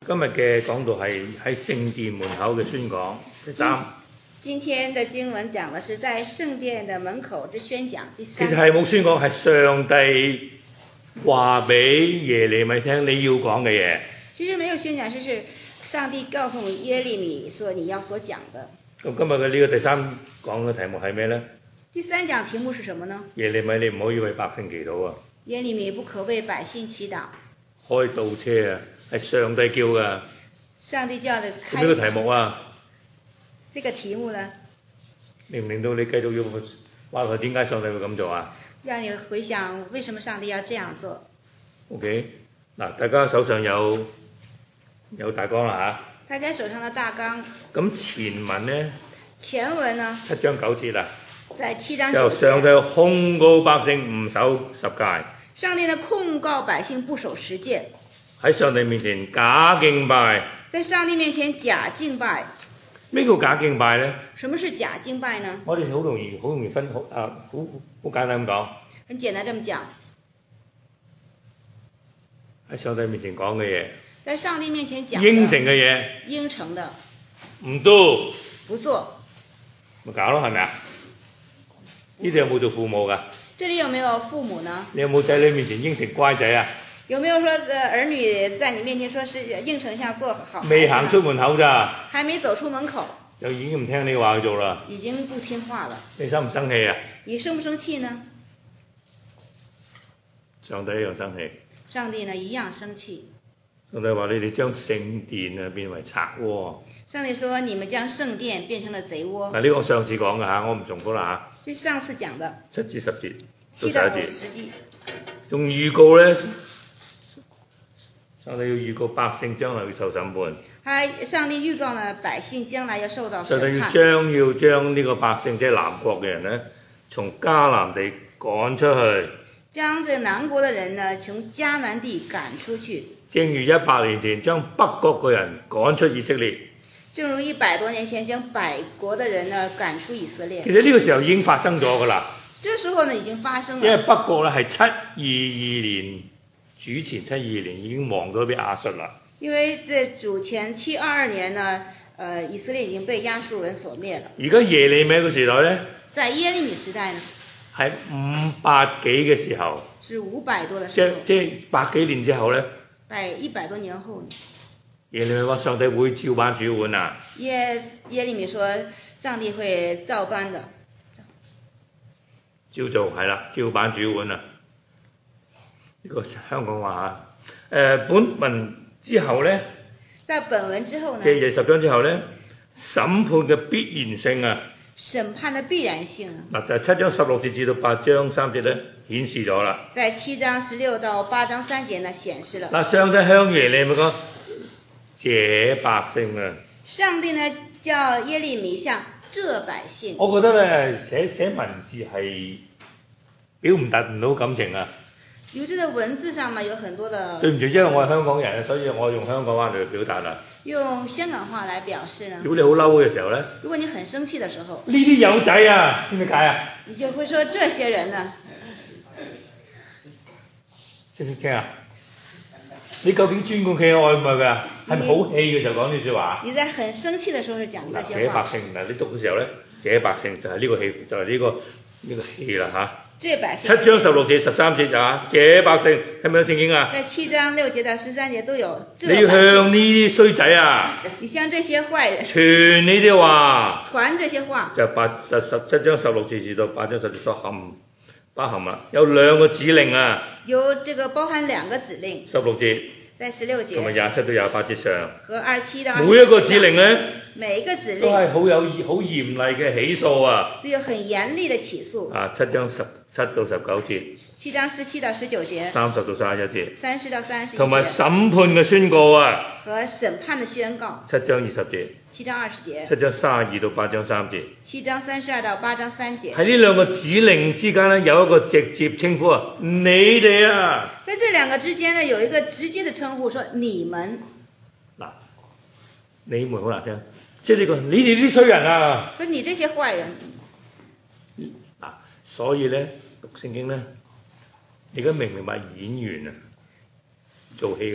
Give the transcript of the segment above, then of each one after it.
今日嘅講道係喺聖殿門口嘅宣講。第三， 今天的經文講的是在聖殿的門口之宣講。第三， 其實係冇宣講，係上帝話俾耶利米聽你要講嘅嘢。 其實沒有宣講，就是上帝告訴耶利米說你要所講的。 咁今日嘅呢個第三講嘅題目係咩呢？ 第三講題目是什麼呢？ 耶利米，你唔可以為百姓祈禱啊！ 耶利米不可為百姓祈禱。 開倒車啊，係上帝叫㗎。 上帝叫的開。 咁呢個題目啊？ 呢個題目呢？ 令唔令到你繼續要話佢點解上帝會咁做啊？ 讓你回想為什麼上帝要這樣做。 OK，嗱，大家手上有大綱啦嚇。 大家手上的大綱。 咁前文呢？ 前文呢 ？7章9節啊。 在7章9節。 就上帝控告百姓唔守十誡。 上帝呢控告百姓不守十誡。 喺上帝面前假敬拜。 在上帝面前假敬拜。 咩叫假敬拜呢？ 什麼是假敬拜呢？ 我哋好容易分好簡單咁講。 很簡單這麼講。 喺上帝面前講嘅嘢。 在上帝面前講。 應承嘅嘢。 應承的。 唔做。 不做。 咪搞咯，係咪啊？呢度有冇做父母㗎？ 這裡有沒有父母呢？ 你有冇仔女面前應承乖仔啊？ 有沒有說兒女在你面前說是應承下做好？ 未行出門口咋？ 還沒走出門口。 就已經唔聽你話去做啦。 已經不聽話了。 你生唔生氣啊？ 你生不生氣呢？ 上帝一樣生氣。 上帝呢一樣生氣。 上帝話：你哋將聖殿啊變為賊窩。 上帝說：你們將聖殿變成了賊窩。 嗱，呢個我上次講嘅嚇，我唔重複啦嚇。 就上次講的。 7至10節。 7到10節。 仲預告咧，上帝要預告百姓將來要受審判。 上帝預告呢，百姓將來要受到審判。 上帝要將呢個百姓即係南國嘅人咧，從迦南地趕出去。 將這南國的人呢，從迦南地趕出去。 正如100年前將北國嘅人趕出以色列。 正如100多年前將北國的人呢趕出以色列。 其實呢個時候已經發生咗㗎啦。 這時候呢已經發生了。 因為北國咧係722年主前722年已經亡咗俾亞述啦。 因為在主前722年呢，以色列已經被亞述人所滅了。 而家耶利米嘅時代咧， 在耶利米時代呢， 係500幾嘅時候。 是500多的時候。 即係百幾年之後咧。 100多年後呢。 耶利米話上帝會照板煮碗啊。 耶利米說上帝會照搬的。 照做係啦，照板煮碗啊！呢個香港話嚇。本文之後咧， 在本文之後呢， 即係10章之後咧，審判嘅必然性啊！ 審判的必然性啊！ 嗱，就係7章16節至到8章3節咧，顯示咗啦。 在7章16到8章3節呢，顯示了。 嗱，上帝向耶利米講：這百姓啊！ 上帝呢叫耶利米向這百姓。 我覺得咧寫文字係表唔達唔到感情啊。 有這個文字上嘛有很多的。對唔住，因為我係香港人，所以我用香港話嚟表達啦。 用香港話來表示呢？ 如果你好嬲嘅時候咧， 如果你很生氣的時候， 呢啲友仔啊，知唔知解啊？ 你就會說這些人呢？ 識唔識聽啊？你究竟專顧佢愛唔愛㗎？係咪好氣嘅時候講呢句話？ 你在很生氣的時候是講這些話。 這百姓嗱，你讀嘅時候咧，這百姓就係呢個氣，就係呢個氣啦嚇。 這百姓。 7章16節13節啊，這百姓係咪有聖經啊？ 在7章6節到13節都有。 你要向呢啲衰仔啊！ 你向這些壞人。 傳呢啲話。 傳這些話。 就7章16節至到8章10節所包含啦，有2個指令啊。 有這個包含2個指令。 16節。 在16節。 同埋27到28節上。 和27到28節。 每一個指令咧。 每一個指令。 都係好嚴厲嘅起訴啊。 都有很嚴厲的起訴。 啊，7章17到19節。 7章17到19節。 30到31節。 30到31節。 同埋審判嘅宣告啊。 和審判的宣告。 7章20節。7 章20節。 7章32到8章3節。 7章32到8章3節。 喺呢2個指令之間咧，有一個直接稱呼啊，你哋啊。 在這2個之間呢，有一個直接的稱呼，說你們。 嗱，你們好難聽，即係呢個你哋啲衰人啊。 說你這些壞人。 嗱，所以咧讀聖經咧，你而家明唔明白演員啊，做戲嘅人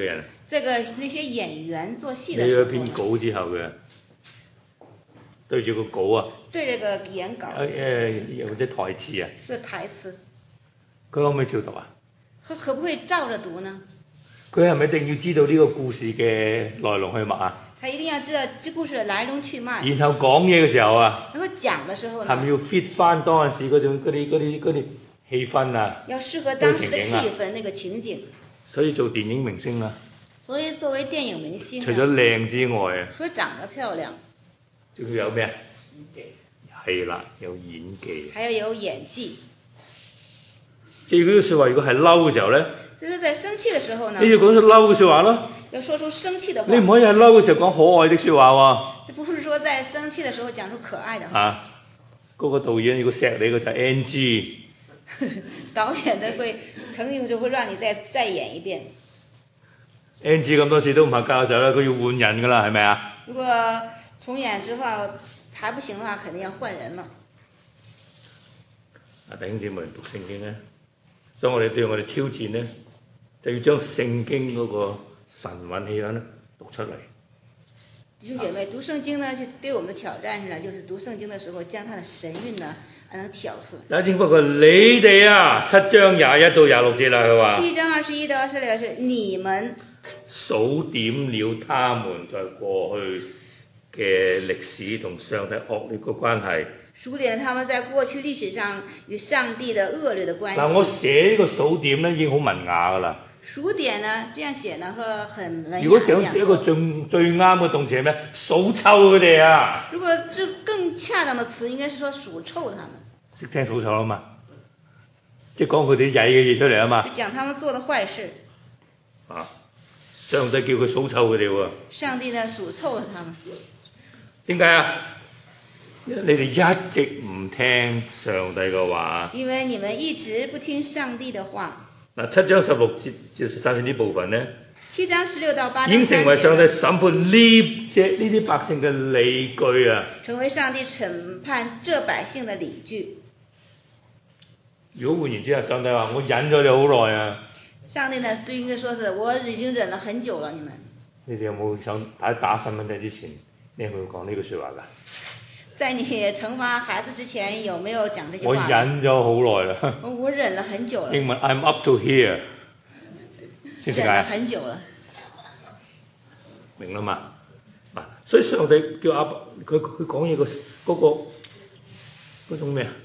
那些演員做戲的你時候呢， 有篇稿之後嘅，對住個稿啊， 對這個演稿， 有啲台詞啊， 這台詞， 佢可唔可以照讀啊？ 可不可以照着讀呢？ 佢係咪一定要知道呢個故事嘅來龍去脈啊？ 他一定要知道這故事的來龍去脈。 然後講嘢嘅時候啊， 然後講的時候呢， 係咪要 fit 翻當陣時嗰啲氣氛啊？ 要適合當時的氣氛那個情景。 所以做電影明星啊， 所以作為電影明星， 除咗靚之外啊， 除咗長得漂亮， 仲要有咩啊？係啦，有演技。 還要有演技。 即係嗰啲説話，如果係嬲嘅時候咧， 就是在生氣嘅時候呢， 你要講出嬲嘅説話咯。 要說出生氣的話。 你唔可以喺嬲嘅時候講可愛的説話喎。 不是說在生氣的時候講出可愛的話。 啊，嗰個導演如果錫你嘅就係 NG。 導演的會肯定就會讓你再演一遍。 NG 咁多次都唔合格嘅時候咧，佢要換人㗎啦，係咪啊？ 如果重演時話還不行嘅話，肯定要換人了。 弟兄姊妹讀聖經咧，所以我哋對我哋挑戰咧，就要將聖經嗰個神韻氣氛咧讀出嚟。 弟兄姐妹，讀聖經呢，就對我們的挑戰是呢，就是讀聖經的時候，將它的神韻呢，能挑出來。 有一不過你哋啊，7章21到26節啦，佢話。 7章21到26節，你們數點了他們在過去嘅歷史同上帝惡劣嘅關係。 數點他們在過去歷史上與上帝的惡劣的關係。 嗱，我寫呢個數點咧已經好文雅㗎啦。數點呢，這樣寫呢，說很文雅。如果想寫一個最啱嘅動詞係咩？數臭佢哋啊！ 如果這更恰當的詞，應該是說數臭他們。 識聽數臭啊嘛，即係講佢哋曳嘅嘢出嚟啊嘛。 講他們做的壞事。 啊！上帝叫佢數臭佢哋喎。 上帝呢數臭他們。點解啊？你哋一直唔聽上帝嘅話。 因為你們一直不聽上帝的話。 嗱，7章16節至30節呢部分咧 ，7章16到8章已經成為上帝審判呢啲百姓嘅理據啊！ 成為上帝審判這百姓嘅理據。 如果換言之啊，上帝話：我忍咗你好耐啊！ 上帝呢，對應該說是我已經忍了很久了，你們。 你哋有冇想打細蚊仔之前，你有冇講呢句説話㗎？ 在你懲罰孩子之前，有沒有講這句話？ 我忍咗好耐啦。 我忍了很久了。 英文 I'm up to here。 忍了很久了。 明啦嘛？嗱，所以上帝叫佢講嘢嗰種咩啊？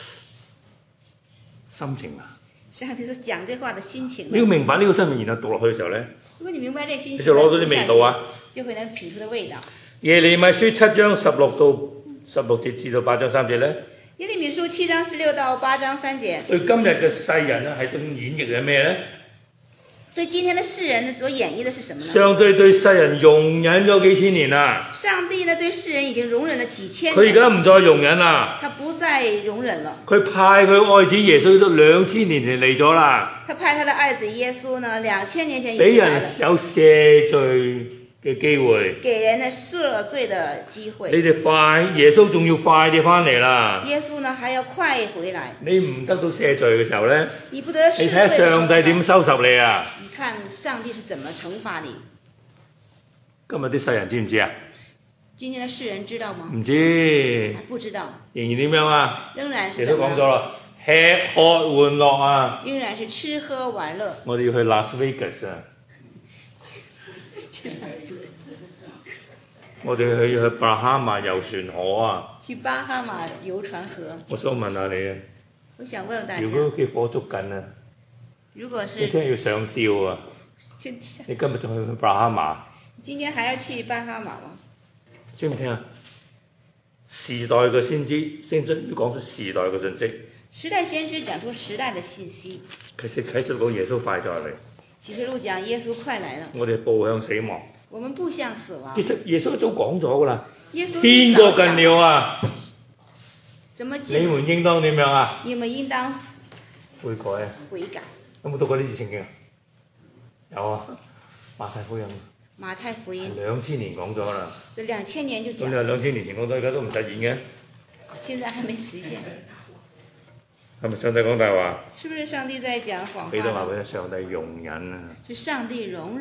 心情啊。上帝是講這話的心情。你要明白呢個心情，然後讀落去嘅時候咧。如果你明白這個心情，你就攞到啲味道啊。就會能品出的味道。耶利米書7章16到16節至到8章3節咧。 耶利米書7章16到8章3節。 對今日嘅世人咧，係種演繹嘅咩咧？ 對今天的世人所演繹的是什麼呢？ 上帝對世人容忍咗幾千年啦。 上帝呢對世人已經容忍了幾千年。 佢而家唔再容忍啦。 他不再容忍了。 佢派佢愛子耶穌都2000年前嚟咗啦。 他派他的愛子耶穌呢2000年前已經來了。 俾人有赦罪嘅機會， 給人呢赦罪的機會。 你哋快，耶穌仲要快啲翻嚟啦。 耶穌呢還要快回來。 你唔得到赦罪嘅時候咧， 你不得赦罪嘅時候， 你睇下上帝點收拾你啊？ 你看上帝是怎麼懲罰你？ 今日啲世人知唔知啊？ 今天的世人知道嗎？ 唔知。 還不知道。 仍然點樣啊？ 仍然是。 耶穌講咗啦，吃喝玩樂啊。 仍然是吃喝玩樂。 我哋要去 Las Vegas 啊。我哋要去巴哈馬遊船河啊！ 去巴哈馬遊船河。我想問下你啊。 我想問大家。 如果屋企火燭緊啊？ 如果是。 你聽日要上吊啊？你今日仲去巴哈馬？ 今天還要去巴哈馬嗎？ 聽唔聽啊？時代嘅先知要講出時代嘅信息。 時代先知講出時代嘅信息。 啟示錄講耶穌快就嚟。 啟示錄講耶穌快來了。 我哋步向死亡。 我們步向死亡。 其實耶穌一早講咗㗎啦。 耶穌天國近了啊！ 什麼？ 你們應當點樣啊？ 你們應當悔改啊！ 悔改。 有冇讀過呢節聖經啊？有啊，馬太福音。 馬太福音。 2000年講咗啦。 這2000年就講。 咁你話2000年前講咗，而家都唔實現嘅。 現在還沒實現。 係咪上帝講大話？ 是不是上帝在講謊話？ 彼得話俾上帝容忍啊。 是上帝容忍。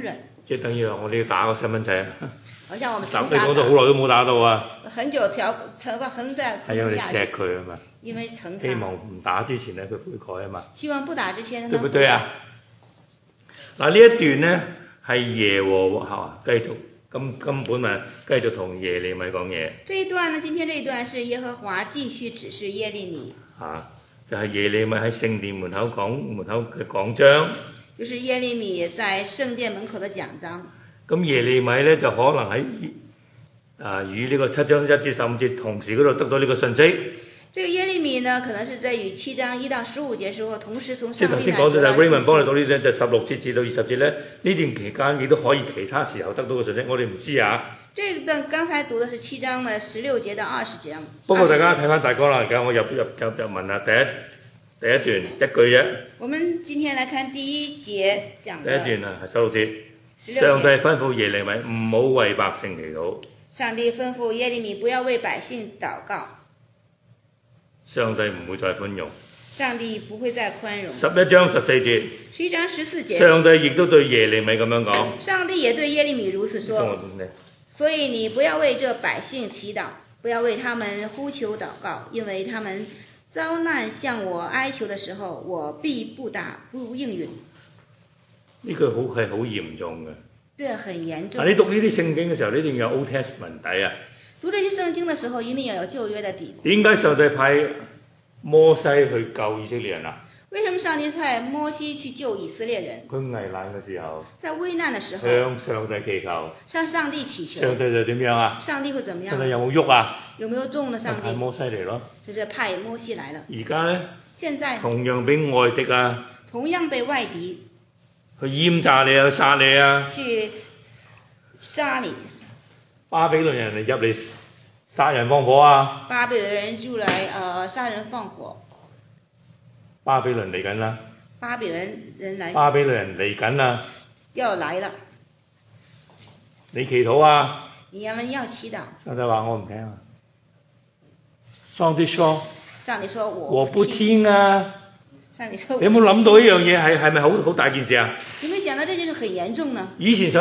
即係等於話我哋要打個細蚊仔啊。 好像我們你講咗好耐都冇打到啊。 很久頭髮橫在係因為你錫佢啊嘛。 因為疼他。 希望唔打之前咧佢悔改啊嘛。 希望不打之前。 對唔對啊？嗱呢一段咧係耶和華繼續咁根本咪繼續同耶利米講嘢。 這一段呢，今天這一段是耶和華繼續指示耶利米。 就係耶利米喺聖殿門口嘅講章。 就是耶利米在聖殿門口的講章。 咁耶利米咧就可能喺與呢個7章1至15節同時嗰度得到呢個信息。 這個耶利米呢，可能是在與7章1到15節時候同時從上帝。 即係頭先講咗就係 Raymond 幫你讀呢啲就16節至到20節咧，呢段期間亦都可以其他時候得到個信息，我哋唔知啊。 這段剛才讀的是7章的16節到20節。 不過大家睇翻大綱啦，而家我入文啦，第一段一句啫。我們今天來看第一節講的。 第一段係16節。上帝吩咐耶利米唔好為百姓祈禱。 上帝吩咐耶利米不要為百姓禱告。 上帝唔會再寬容。 上帝不會再寬容。 11章14節。 11章14節。 上帝亦都對耶利米咁樣講。 上帝也對耶利米如此說。所以你不要為這百姓祈禱，不要為他們呼求禱告，因為他們遭難向我哀求的時候，我必不應允。 呢句係好嚴重嘅。 對，很嚴重。 你讀呢啲聖經嘅時候，你一定要有 Old Testament 底啊。 讀這些聖經嘅時候，一定要有舊約的底。 點解上帝派摩西去救以色列人啊？ 為什麼上帝派摩西去救以色列人？ 佢危難嘅時候。 在危難的時候。 向上帝祈求。 向上帝祈求。 上帝就點樣啊？ 上帝會怎麼樣？ 上帝有冇喐啊？ 有沒有動呢？上帝。 派摩西嚟咯。 就是派摩西來了。 而家呢？ 現在。 同樣俾外敵啊。 同樣被外敵。 去閹炸你啊！殺你啊！ 去殺你。 巴比倫人嚟入嚟殺人放火啊！ 巴比倫人入嚟殺人放火。 巴比倫嚟緊啦！ 巴比倫人嚟。 巴比倫人嚟緊啦！ 要來了。 你祈禱啊！ 你們要祈禱。 上帝話我唔聽啊！上帝說。 上帝說我不聽啊！ 你有冇諗到一樣嘢係咪好大件事啊？ 有冇想到這件事很嚴重呢？ 以前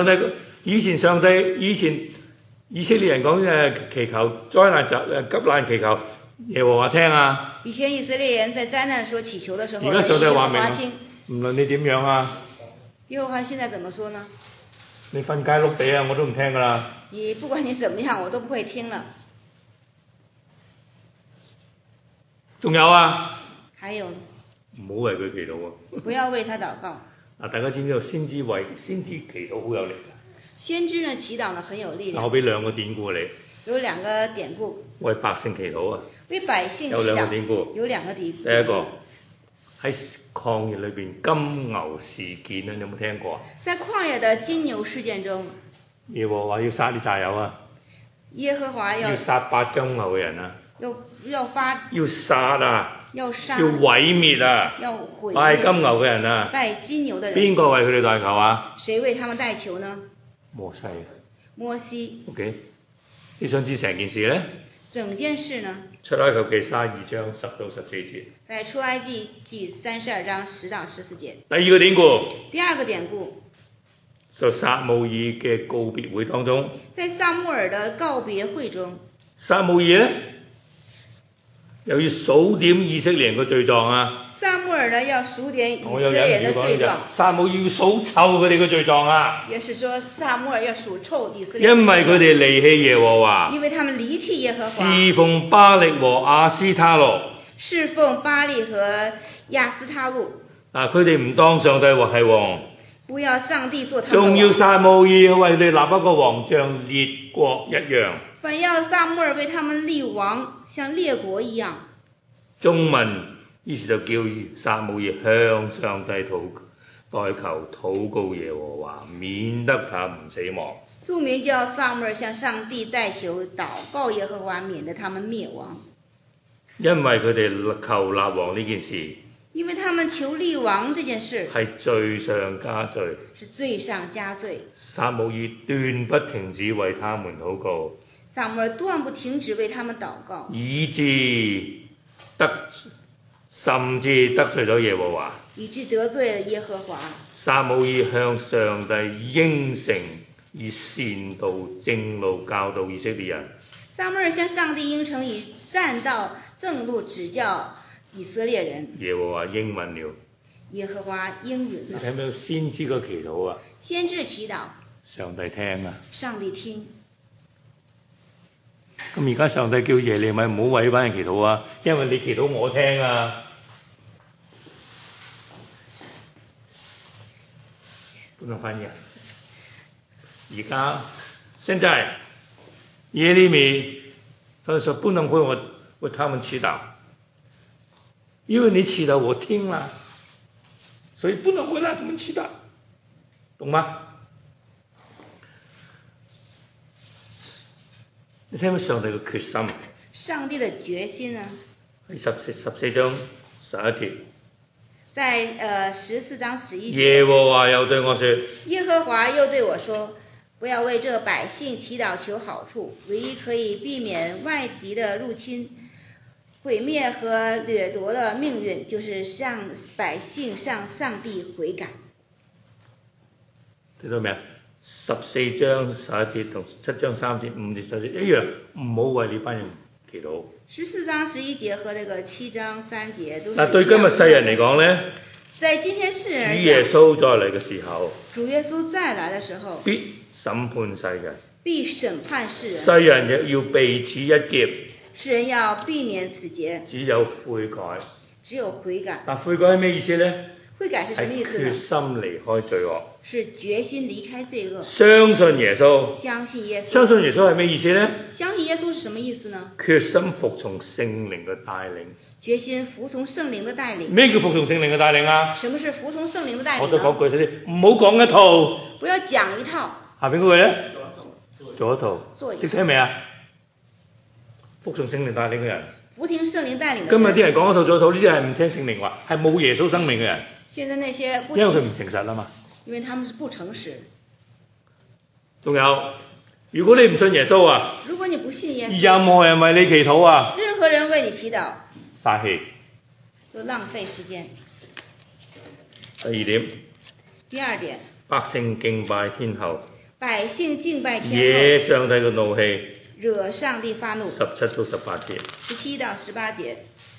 以色列人講祈求災難急難祈求耶和華聽啊！ 以前以色列人在災難的時候祈求的時候， 而家上帝話明，無論你點樣啊？ 耶和華現在怎麼說呢？ 你瞓街碌地啊，我都唔聽㗎啦！ 你不管你怎麼樣，我都不會聽了。 仲有啊？ 還有。 唔好為佢祈禱啊！ 不要為他禱告。 大家知唔知道先知祈禱好有力㗎？ 先知呢祈禱呢很有力量。 我俾兩個典故你。 有兩個典故。 為百姓祈禱啊！ 為百姓祈禱。 有兩個典故。 有兩個典故。 第一個喺曠野裏邊金牛事件啊，你有冇聽過啊？在曠野的金牛事件中。 耶和華要殺啲蚱蜢啊！ 耶和華要殺8金牛嘅人啊！要殺啊！要毀滅啊！拜金牛嘅人啊！ 拜金牛的人。 邊個為佢哋代求啊？ 誰為他們代求呢？ 摩西。 摩西。 OK， 你想知成件事呢？ 整件事呢？ 出埃及記32章10到14節。 在出埃及記32章10到14節。 第二個典故。 第二個典故。 就撒母耳嘅告別會當中。 在撒母耳的告別會中。 撒母耳呢？又要數點以色列人嘅罪狀啊！ 撒母耳呢要數點以色列人的罪狀。 撒母耳要數臭佢哋嘅罪狀啊！ 也是說撒母耳要數臭以色列人。 因為佢哋離棄耶和華。 因為他們離棄耶和華。 侍奉巴力和亞斯他錄。 侍奉巴力和亞斯他錄。 佢哋唔當上帝係王。 不要上帝做他們的王。 仲要撒母耳為佢哋立一個王，像列國一樣。 反要撒母耳為他們立王，像列國一樣。 眾民於是就叫撒母耳向上帝代求禱告耶和華，免得他們死亡。 眾民叫撒母耳向上帝代求禱告耶和華，免得他們滅亡。 因為佢哋求立王呢件事。 因為他們求立王這件事。 係罪上加罪。 是罪上加罪。 撒母耳斷不停止為他們禱告。 撒母耳斷不停止為他們禱告， 以致甚至得罪咗耶和華， 以致得罪了耶和華， 撒母耳向上帝應承，以善道正路教導以色列人。 撒母耳向上帝應承，以善道正路指教以色列人。 耶和華應允了。 耶和華應允了。 你睇唔睇到先知個祈禱啊？ 先知祈禱。 上帝聽啊！ 上帝聽。 咁而家上帝叫耶利米唔好為呢班人祈禱啊，因為你祈禱我聽啊。不能翻譯。而家現在耶利米他說不能為他們祈禱，因為你祈禱我聽了，所以不能為他們祈禱，懂嗎？你聽到上帝嘅決心？ 上帝的決心啊！ 喺14章11節。 在14章11節。 耶和華又對我說。 耶和華又對我說，不要為這百姓祈禱求好處，唯一可以避免外敵的入侵、毀滅和掠奪的命運，就是向百姓向上帝悔改。 睇到未啊？14章11節同7章3節5節10節一樣，唔好為呢班人祈禱。 14章11節和這個7章3節都是。 嗱，對今日世人嚟講咧， 在今天世人， 主耶穌再嚟嘅時候， 主耶穌再來嘅時候， 必審判世人， 必審判世人， 世人亦要避此一劫， 世人要避免此劫， 只有悔改， 只有悔改。 但悔改係咩意思咧？ 悔改是什麼意思呢？ 決心離開罪惡， 是決心離開罪惡。 相信耶穌， 相信耶穌。 相信耶穌係咩意思呢？ 相信耶穌是什麼意思呢？ 決心服從聖靈嘅帶領。 決心服從聖靈嘅帶領。 咩叫服從聖靈嘅帶領啊？ 什麼是服從聖靈嘅帶領？ 我都講句先，唔好講一套。 不要講一套。 下邊嗰句咧？做一套。 做一套。 識聽未啊？服從聖靈帶領嘅人。 服從聖靈帶領嘅人。 今日啲人講一套做一套，呢啲係唔聽聖靈話，係冇耶穌生命嘅人。 現在那些不， 因為佢唔誠實啊嘛。 因為他們是不誠實。 仲有，如果你唔信耶穌啊， 如果你不信耶穌， 任何人為你祈禱啊， 任何人為你祈禱， 嘥氣， 就浪費時間。 第二點。 第二點。 百姓敬拜天后。 百姓敬拜天后。 惹上帝嘅怒氣。 惹上帝發怒。 17到18節。 17到18節。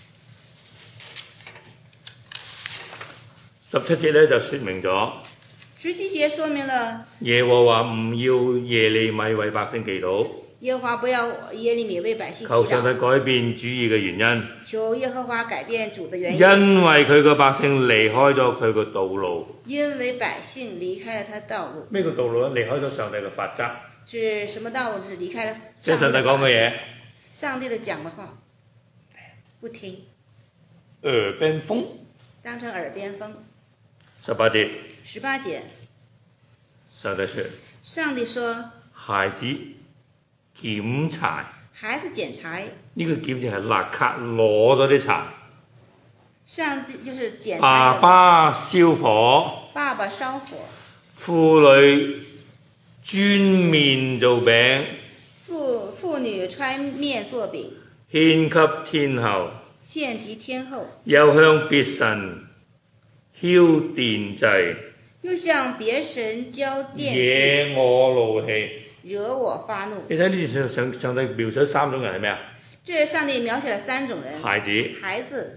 17節咧就說明咗。 17節說明了。耶和華唔要耶利米為百姓祈禱。 耶和華不要耶利米為百姓祈禱。 求上帝改變主意嘅原因。 求耶和華改變主的原因。 因為佢個百姓離開咗佢個道路。 因為百姓離開了他道路。咩個道路咧？離開咗上帝嘅法則。 是什麼道路？是離開了上帝講嘅嘢。 上帝的講的話，不聽。 耳邊風。當成耳邊風。 18節。 18節。 上帝說。 上帝說。 孩子撿柴。 孩子撿柴。 呢個撿就係立刻攞咗啲柴。 上帝就是撿柴。 爸爸燒火。 爸爸燒火。 婦女專麵做餅。 婦女穿麵做餅。 獻給天后。 獻給天后。 又向別神澆奠祭。 又向別神交奠祭。 惹我怒氣。 惹我發怒。 你睇上帝描寫三種人係咩啊？ 這上帝描寫了三種人。 孩子。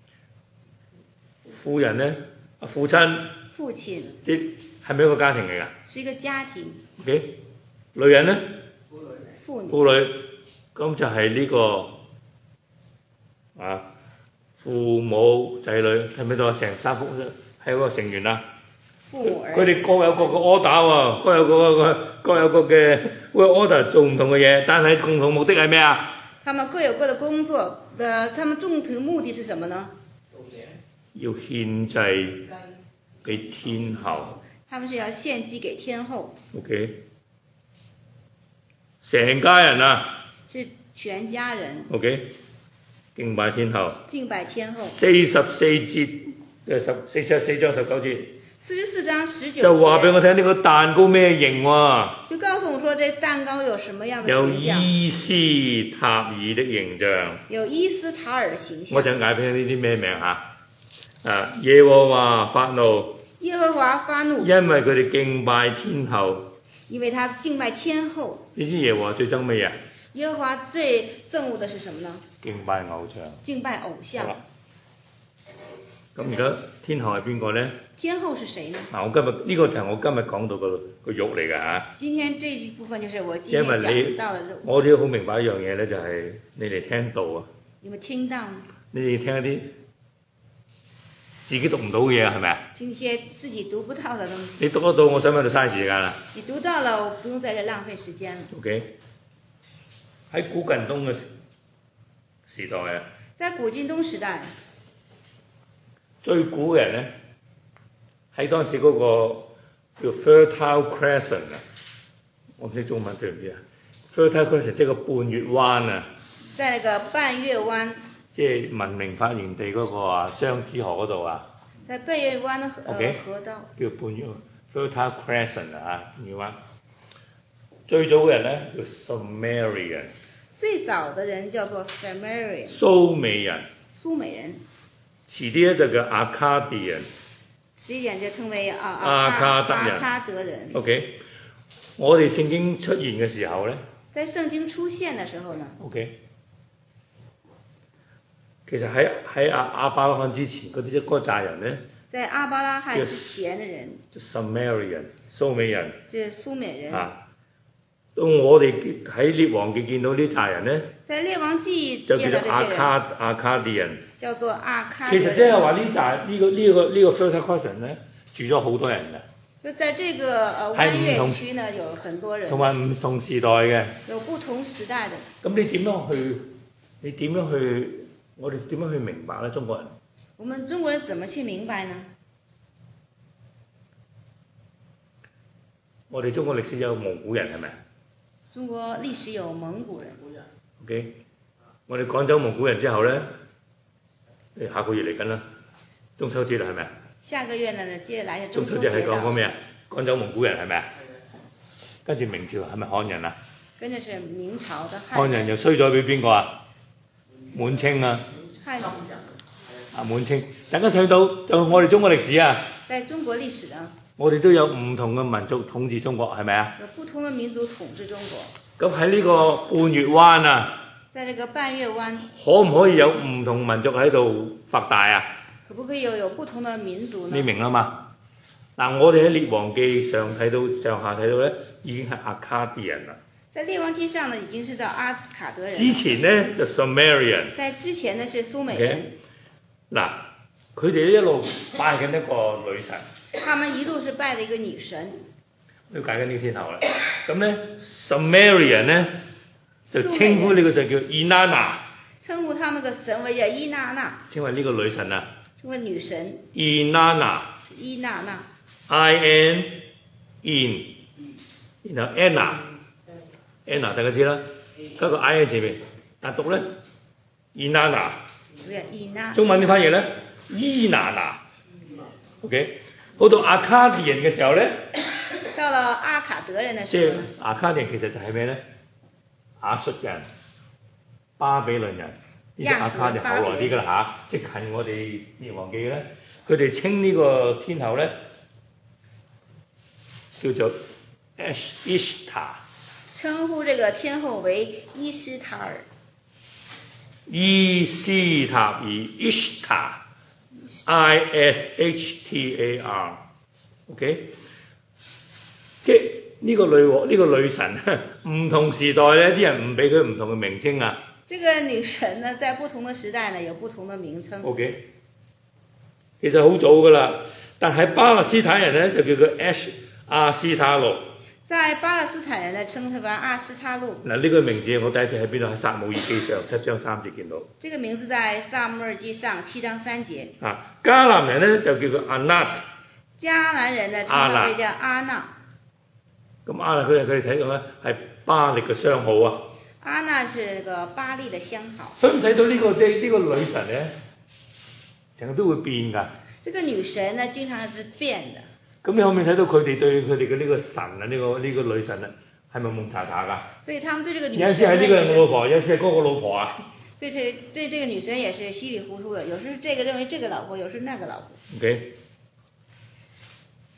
婦人呢？父親。 父親。 啲係咪一個家庭嚟㗎？ 是一個家庭。 Okay? 女人呢？ 婦女。 婦女。咁就係呢個父母仔女係咪到成三福係一個成員啊？佢哋各有各嘅 order 喎，各有各嘅 order 做唔同嘅嘢，但係共同目的係咩啊？ 他們各有各的工作，他們共同目的是什麼呢？ 要獻祭俾天后。 他們是要獻祭給天后。 OK， 成家人啊。 是全家人。 OK， 敬拜天后。 敬拜天后。 44節44章19節。 44章19節。 就話俾我聽呢個蛋糕咩形喎？ 就告訴我說這蛋糕有什麼樣的形象？ 有伊斯塔爾的形象。 有伊斯塔爾的形象。 我就嗌俾你呢啲咩名嚇？耶和華發怒。 耶和華發怒， 因為佢哋敬拜天后。 因為他敬拜天后。 你知耶和華最憎乜嘢？ 耶和華最憎惡的是什麼呢？ 敬拜偶像。 敬拜偶像。 咁而家天后係邊個呢？ 天后是誰呢？ 嗱，我今日呢個就係我今日講到個肉嚟㗎嚇。 今天這一部分就是我今天講到的肉。 我哋都好明白一樣嘢咧，就係你哋聽到啊。 有冇聽到？ 你哋聽一啲自己讀唔到嘅嘢係咪啊？ 聽些自己讀不到嘅東西。 你讀得到，我使唔使喺度嘥時間啊？ 你讀到了，我不用在這浪費時間了。 OK。喺古近東嘅時代啊。 在古近東時代。 最古嘅人咧，喺當時嗰個叫 Fertile Crescent 啊，我唔識中文對唔對啊 ？Fertile Crescent 即係個半月灣啊。 在那個半月灣。 即係文明發源地嗰個啊，雙子河嗰度啊。 在半月灣河道。 叫半月 Fertile Crescent 啊，半月灣。最早嘅人咧叫 Sumerian。 最早嘅人叫做 Sumerian。 蘇美人。 蘇美人。 遲啲咧就叫 Akkadian。 遲一點就稱為阿卡德人。 OK， 我哋聖經出現嘅時候咧， 在聖經出現嘅時候呢 ？OK， 其實喺亞伯拉罕之前嗰啲嗰扎人咧， 在亞伯拉罕之前嘅人， 就 Sumerian 蘇美人。 即係蘇美人。 啊，到我哋喺列王記見到呢扎人咧， 在列王記就叫做Akkadian。 叫做阿卡德人。 其實即係話呢扎呢個 Fertile Crescent 咧，住咗好多人嘅。 就在這個灣月區呢，有很多人。同埋唔同時代嘅。 有不同時代的。 咁我哋點樣去明白咧？中國人。 我們中國人怎麼去明白呢？ 我哋中國歷史有蒙古人係咪？ 中國歷史有蒙古人。 OK， 我哋趕走蒙古人之後咧。下個月嚟緊啦，中秋節啦係咪啊？ 下個月呢，接下來就中秋節係講咩啊？趕走蒙古人係咪啊？跟住明朝係咪漢人啊？ 跟住是明朝的漢人。 漢人又衰咗俾邊個啊？滿清啊。 漢人。 啊滿清，大家睇到就我哋中國歷史啊。 在中國歷史啊。 我哋都有唔同嘅民族統治中國係咪啊？ 有不同嘅民族統治中國。 咁喺呢個半月灣啊。 在這個半月灣， 可唔可以有唔同民族喺度發大啊？ 可不可以有不同的民族呢？ 你明啦嘛？嗱，我哋喺列王記上睇到上下睇到咧，已經係阿卡迪人啦。 在列王記上呢，已經是叫阿卡德人。 之前呢，就 Sumerian。 在之前呢是蘇美人。 嗱，佢哋一路拜緊一個女神。 他們一路是拜的一個女神。 了解緊呢個天后啦。咁咧 Sumerian 咧。就稱呼呢個神叫伊娜娜， 稱呼他們嘅神為叫伊娜娜， 稱為呢個女神啊， 稱為女神。 伊娜娜， 伊娜娜 ，I-N in， 然後 Anna 大家知啦，加個 I-N 前面，但讀咧伊娜娜，中文點翻譯咧？伊娜娜 ，OK， 好到阿卡迪人嘅時候咧， 到了阿卡德人嘅時候， 即係阿卡迪人其實就係咩咧？亞述人、巴比倫人，呢個阿卡就後來啲㗎啦嚇，即近我哋列王記嘅咧，佢哋稱呢個天后咧叫做 Ishtar， 稱呼這個天后為伊斯塔爾。 伊斯塔爾 Ishtar，I-S-H-T-A-R，OK， 即係。呢個女神唔同時代咧，啲人唔俾佢唔同嘅名稱啊。 這個女神呢，在不同的時代呢，有不同的名稱。 OK， 其實好早㗎啦，但係巴勒斯坦人咧就叫佢阿斯塔錄。 在巴勒斯坦人呢，稱佢為阿斯塔錄。 嗱，呢個名字我第一次喺邊度？喺撒母耳記上7章3節見到。 這個名字在撒母耳記上7章3節。 啊，迦南人咧就叫佢阿納。 迦南人呢，稱佢為叫阿納。 咁阿納佢哋睇到咧係巴力嘅相好啊。 阿納是個巴力嘅相好。 所以睇到呢個女神咧，成日都會變㗎。這個女神呢，經常是變的。 咁你可唔可以睇到佢哋對佢哋嘅呢個神啊，呢個女神啊，係咪蒙查查㗎？ 所以他們對這個女神。 有時係呢個係我老婆，有時係嗰個老婆啊。 對這個女神也是稀里糊塗的，有時這個認為這個老婆，有時那個老婆。 OK。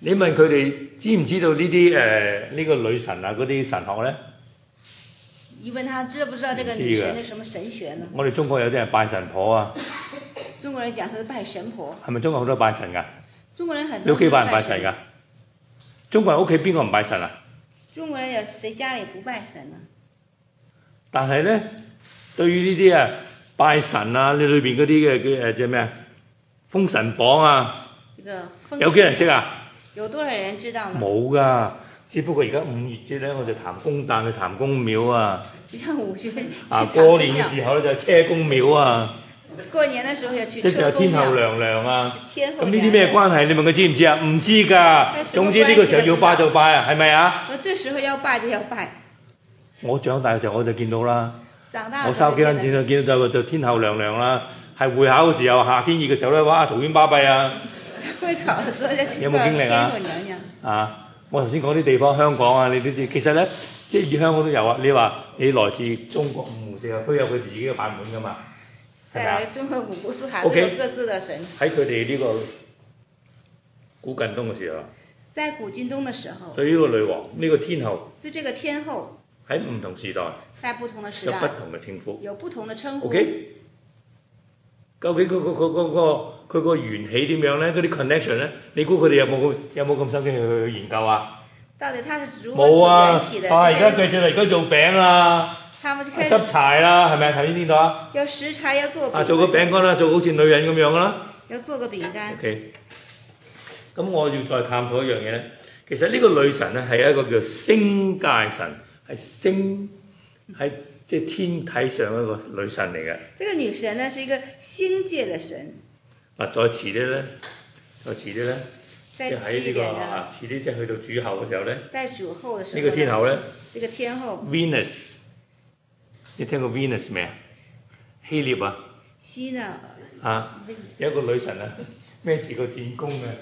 你問佢哋知唔知道呢啲呢個女神啊嗰啲神學咧？ 你問他知不知道這個女神的什麼神學呢？ 我哋中國有啲人拜神婆啊。 中國人講是拜神婆。係咪中國好多拜神㗎？ 中國人很多。 你屋企拜唔拜神㗎？中國人屋企邊個唔拜神啊？ 中國人有誰家裡不拜神呢？ 但係咧，對於呢啲拜神啊，你裏邊嗰啲嘅叫咩啊？封神榜啊，有幾人識啊？ 有多少人知道呢？ 冇㗎，只不過而家5月節咧，我就譚公誕去譚公廟啊。 而家5月過年嘅時候咧就車公廟啊。 過年嘅時候要去車公廟。 即係天后娘娘啊。咁呢啲咩關係？你問佢知唔知啊？唔知㗎。總之呢個時候要拜就拜啊，係咪啊？ 這時候要拜就要拜。 我長大嘅時候我就見到啦。 長大我收幾蚊錢就見到就天后娘娘啦。係會考嘅時候，夏天熱嘅時候咧，哇嘈喧巴閉啊！ 會考嘅時候就有冇經歷啊？我頭先講啲地方，香港啊，你都知。其實咧，即係香港都有啊。你話你來自中國五湖四海，都有佢自己嘅版本㗎嘛？係咪啊？ 中國五湖四海都有各自嘅神。 喺佢哋呢個古近東嘅時候。 在古近東嘅時候。 對呢個女王，呢個天后。 對這個天后。 喺唔同時代。 在不同嘅時代。 有不同嘅稱呼。 有不同嘅稱呼。 OK。究竟佢個緣起點樣咧？嗰啲 connection 咧？你估佢哋有冇咁心機去研究啊？ 到底他是如何緣起的？ 冇啊！而家繼續嚟，而家做餅啦，執柴啦，係咪啊？頭先聽到啊？ 有食材要做餅。 做個餅乾啦，做好似女人咁樣啦。 要做個餅乾。 OK。咁我要再探討一樣嘢咧。其實呢個女神咧係一個叫星界神，係即係天體上一個女神嚟嘅。這個女神呢是一個星界的神。 再遲啲咧，即係喺呢個遲啲即係去到主後嘅時候咧。在主後嘅時候。呢個天后咧。 這個天后。 Venus， 你聽過 Venus 未啊？希臘啊。 希臘。 有一個女神啊，孭住個戰弓嘅。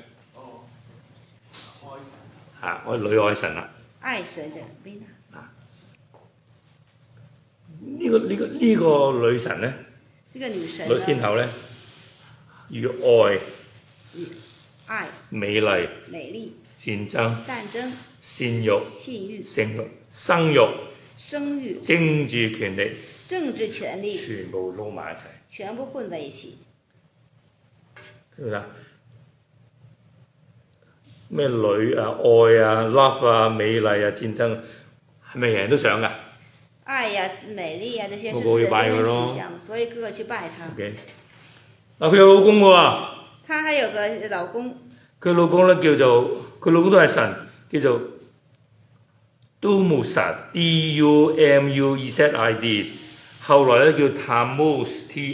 愛神。我女愛神啊。 愛神嘅 Venus。 呢個女神咧， 呢個女神女天后咧，與愛、美麗、戰爭、善慾、性慾、生育、政治權利，全部撈埋一齊， 全部混在一起。 係咪啊？咩女啊、愛啊、love 啊、美麗啊、戰爭，係咪人人都想㗎？ 愛呀、美麗呀，這些是人人喜想的，所以個個去拜他。 佢有老公喎。 他還有個老公。 佢老公咧叫做，佢老公都係神，叫做 Dumuzid D-U-M-U-Z-I-D， 後來咧叫 Tammuz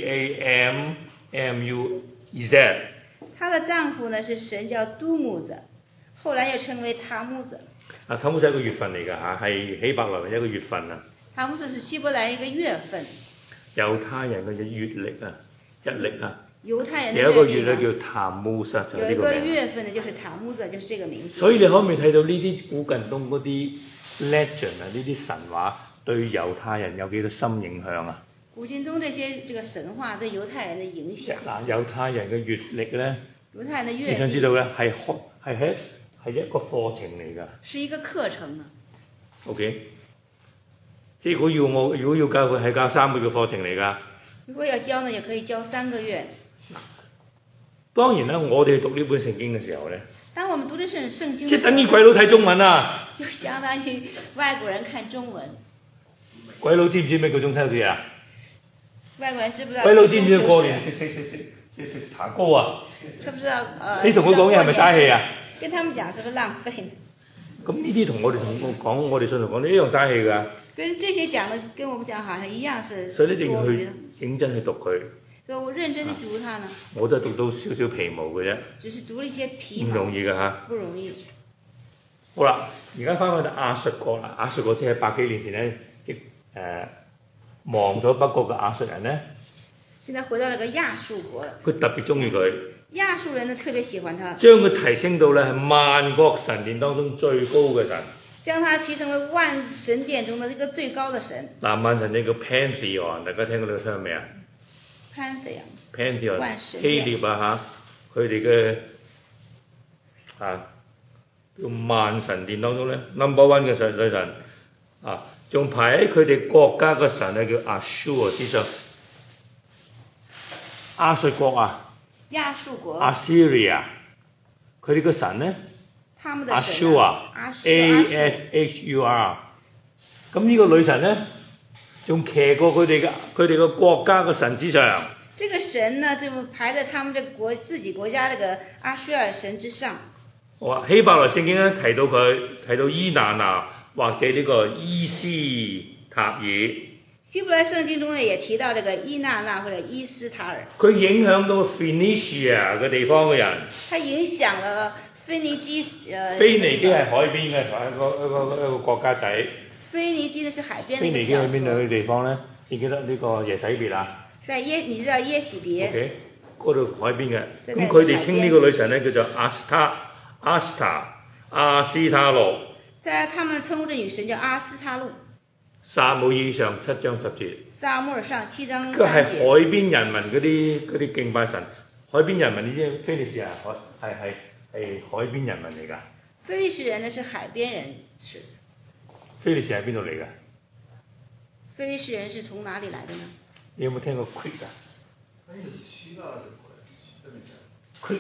T-A-M-M-U-Z。 她的丈夫呢是神叫都姆子，後來又稱為塔木子。 塔木子係一個月份嚟㗎嚇，係希伯來文一個月份啊。 塔木子是希伯來一個月份。 猶太人嘅月曆啊，日曆啊。 猶太人的有一個月咧叫塔木斯，就係呢個名。有一個月份呢，就是塔木子，就是這個名字。 所以你可唔可以睇到呢啲古近東嗰啲 legend 啊，呢啲神話對猶太人有幾多深影響啊？ 古近東這個神話對猶太人的影響。 猶太人嘅月曆咧， 猶太人的月曆， 你想知道咧係一個課程嚟㗎。 是一個課程啊。 OK， 即係如果要教佢係教3個月嘅課程嚟㗎。 如果要教呢，也可以教3個月。 當然啦，我哋讀呢本聖經嘅時候咧， 當我們讀的是聖經， 即係等於鬼佬睇中文啊！ 就相當於外國人看中文。 鬼佬知唔知咩叫中秋節啊？ 外國人知唔知道？ 鬼佬知唔知過年食茶糕啊？ 知唔知道你同佢講嘢係咪嘥氣啊？ 跟他們講是不是浪費呢？ 咁呢啲同我哋講，我哋信徒講呢一樣嘥氣㗎。 跟這些講的跟我們講好像一樣是。 所以一定要去認真去讀佢。 所以我認真地讀它呢。 我都係讀到少少皮毛嘅啫。 只是讀了一些皮毛。 唔容易㗎嚇。 不容易。 好啦，而家翻返到亞述國啦，亞述國即係100幾年前咧，亡咗北國嘅亞述人咧。 現在回到那個亞述國。 佢特別中意佢。 亞述人呢特別喜歡他。 將佢提升到咧係萬國神殿當中最高嘅神。 將他提升為萬神殿中的一個最高的神。 萬神殿叫 Pantheon， 大家聽過呢個 term 未啊？ Pantheon。 希臘啊嚇，佢哋嘅叫萬神殿當中咧 ，number one 嘅女神啊，仲排喺佢哋國家嘅神咧叫亞述之上。亞述國啊， 亞述國 ，Assyria， 佢哋嘅神咧，亞述啊 ，Ashur， 咁呢個女神咧，仲騎過佢哋嘅國家嘅神之上。 這個神呢，就排在他們自己國家這個阿舒爾神之上。 好啊，希伯來聖經咧提到伊娜娜或者呢個伊斯塔爾。 希伯來聖經中也提到這個伊娜娜或者伊斯塔爾。 佢影響到腓尼基嘅地方嘅人。 它影響了腓尼基腓尼基係海邊嘅一個國家仔。 腓尼基呢是海邊嘅一個小國。 腓尼基喺邊度嘅地方咧？你記得呢個耶洗別啊？ 你知道耶洗別 ？OK， 嗰度海邊嘅。咁佢哋稱呢個女神咧叫做阿斯塔路。 他們稱呼這女神叫阿斯塔路。 撒母耳上7章10節。 撒母耳上7章3節。 佢係海邊人民嗰啲敬拜神。海邊人民，你知非利士人係海邊人民嚟㗎。 非利士人呢是海邊人士。 非利士係邊度嚟㗎？ 非利士人是從哪裡來的呢？ 你有冇聽過 Crete 啊？Crete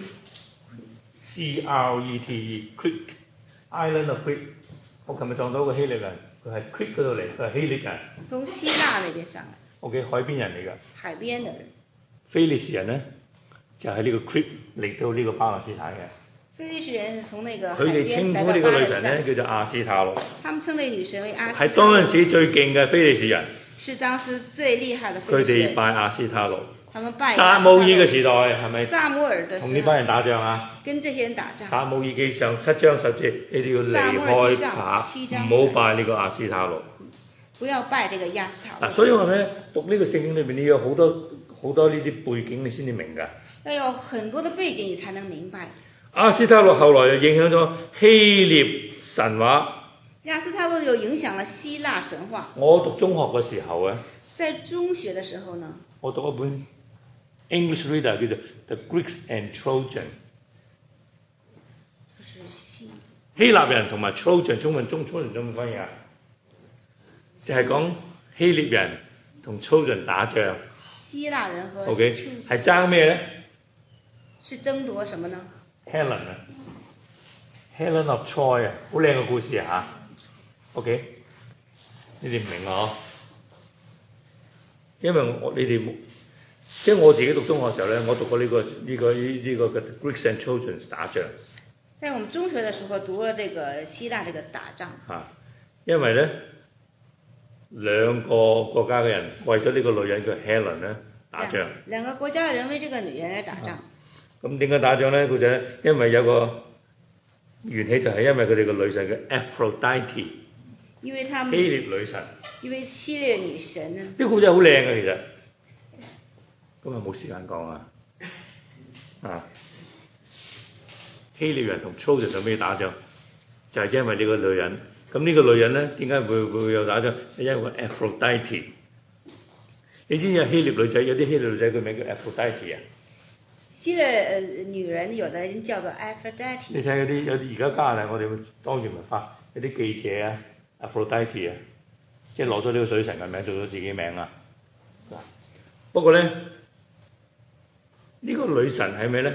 C-R-E-T-E Crete Island of Crete。我琴日撞到個希臘人，佢係 Crete 嗰度嚟，佢係希臘人。 從希臘那邊上來。 OK， 海邊人嚟㗎。 海邊的人。 非利士人呢，就喺呢個 Crete 嚟到呢個巴勒斯坦嘅。 非利士人是從那個海邊。佢哋稱呼呢個女神呢，叫做亞斯塔路。 他們稱呢個女神為亞斯塔路。 係當陣時最勁嘅非利士人。 是當時最厲害的非利士人。 佢哋拜亞斯塔路。 他們拜撒母耳嘅時代係咪？ 撒母耳的時候。 同呢班人打仗啊？ 跟這些人打仗。 撒母耳記上7章10節，你哋要離開他，唔好拜呢個亞斯塔路。 不要拜這個亞斯塔路。 所以話咧，讀呢個聖經裏邊，你有好多呢啲背景，你先至明㗎。 要有很多的背景，你才能明白。 亞斯塔路後來又影響咗希臘神話。 亞斯塔路又影響了希臘神話。 我讀中學嘅時候啊， 在中學的時候呢， 我讀一本 English reader 叫做 The Greeks and Trojan。 就是希臘人同埋 Trojan， 中文翻譯啊，就係講希臘人同 Trojan 打仗。 希臘人和 OK 係爭咩咧？ 是爭奪什麼呢？ Helen 啊 ，Helen of Troy 啊，好靚嘅故事啊嚇。OK， 你哋唔明啊？因為你哋即係我自己讀中學嘅時候咧，我讀過呢個嘅 Greeks and Trojans 打仗。 在我們中學嘅時候讀了這個希臘這個打仗。 因為咧兩個國家嘅人為咗呢個女人叫 Helen 咧打仗。 兩個國家嘅人為這個女人而打仗。 咁點解打仗咧？佢就因為有個緣起，就係因為佢哋個女神叫 Aphrodite。 因為他們希臘女神。 因為希臘女神呢？ 呢個故仔好靚嘅其實。今日冇時間講啊。希臘人同 Trojan 做咩打仗？就係因為呢個女人。咁呢個女人咧點解會有打仗？係因為 Aphrodite。你知唔知有希臘女仔？有啲希臘女仔佢名叫 Aphrodite 啊？ 希臘女人有的人叫做 Aphrodite。你睇有啲而家加拿大我哋當年文化有啲記者啊 Aphrodite 啊，即係攞咗呢個水神嘅名做咗自己名啊。不過咧呢個女神係咩咧？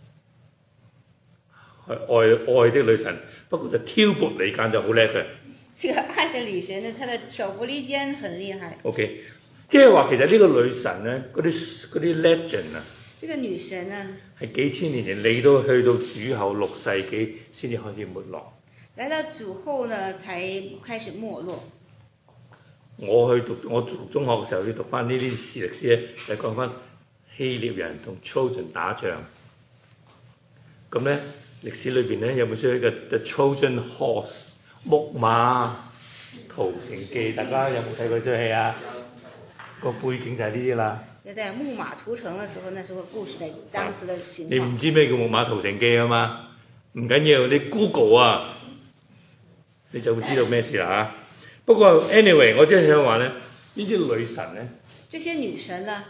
係愛的女神，不過就挑撥離間就好叻嘅。 這個愛的女神呢，她的挑撥離間很厲害。 OK， 即係話其實呢個女神咧，嗰啲 legend 啊， 這個女神呢係幾千年前嚟到去到主後6世紀先至開始沒落。 來到主後呢，才開始沒落。 我讀中學嘅時候要讀翻呢啲歷史咧，就講翻希臘人同 Trojan 打仗。咁咧歷史裏邊咧有本書叫 The Trojan Horse 木馬屠城記，大家有冇睇過呢出戲啊？個背景就係呢啲啦。 就在木馬屠城嘅時候，那時候故事嘅當時嘅情況。 你唔知咩叫木馬屠城記啊嘛？唔緊要，你 Google 啊，你就會知道咩事啦嚇。不過 anyway， 我真係想話咧，呢啲女神咧， 這些女神呢，